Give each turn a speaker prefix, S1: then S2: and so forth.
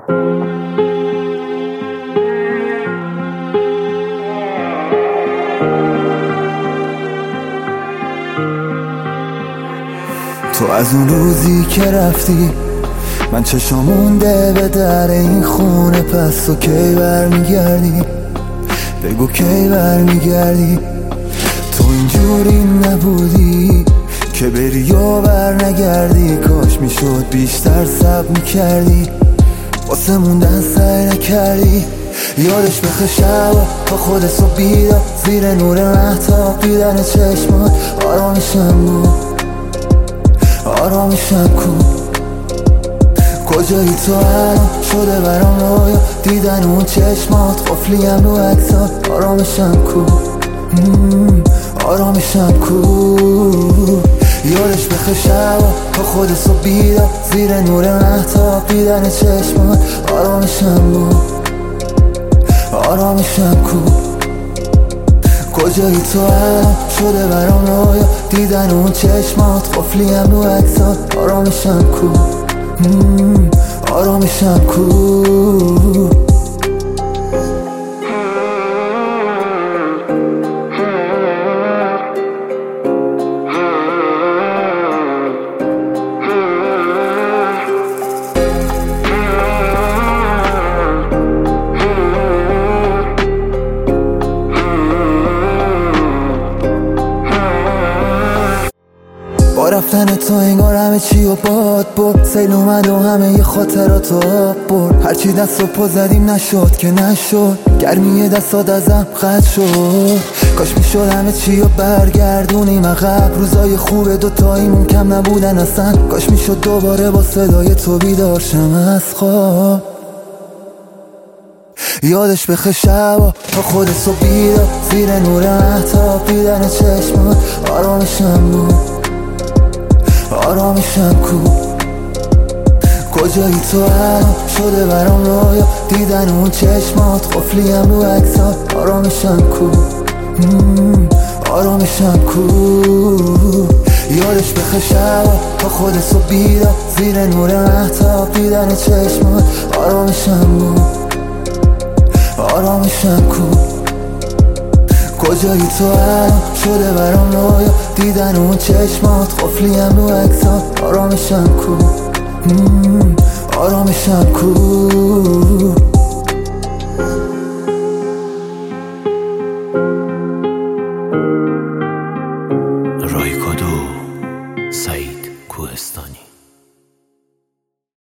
S1: تو از اون روزی که رفتی من چشم مونده به در این خونه، پس تو کی برمیگردی؟ بگو کی برمیگردی؟ تو اینجوری نبودی که بری و بر نگردی، کاش میشد بیشتر صبر میکردی، واسه موندن سعی نکردی. یادش بخیر شبا با خودت و بیدار زیر نور مهتاب دیدن چشمات، آرامیشم بود آرامیشم کو. کجایی تو الان شده برام رویا دیدن اون چشمات، قفلیم رو عکسات، آرامیشم کو آرامیشم کو. یادش بخیر شبا با خودت و بیدار زیر نور مهتاب دیدن چشمات، آرامیشم بود آرامیشم کو. کجایی تو الان شده برام رویا دیدن اون چشمات، قفلیم رو عکسات، آرامیشم کو آرامیشم کو. با رفتن تو انگار همه چی و باد برد، سیل اومد و همه ی خاطرات آب برد. هرچی دست و پا زدیم نشد که نشد، گرمی دستات ازم قطع شد. کاش میشد همه چی و برگردونیم عقب، روزای خوب دوتاییمون کم نبودن اصلا. کاش میشد دوباره با صدای تو بیدار شم از خواب. یادش بخیر شبا با خودت و بیدار زیر نور مهتاب دیدن چشمات، آرامیشم بود آرامیشم کو. کجایی تو الان شده برام رویا دیدن اون چشمات، قفلیم رو عکسات، آرامیشم کو آرامیشم کو. یادش بخیر شبا با خودت و بیدار زیر نور مهتاب دیدن چشمات، آرامیشم بود آرامیشم کو. کجایی تو الان شده برام رویا دیدن اون چشمات، قفلیم رو عکسات، آرامیشم کو آرامیشم کو.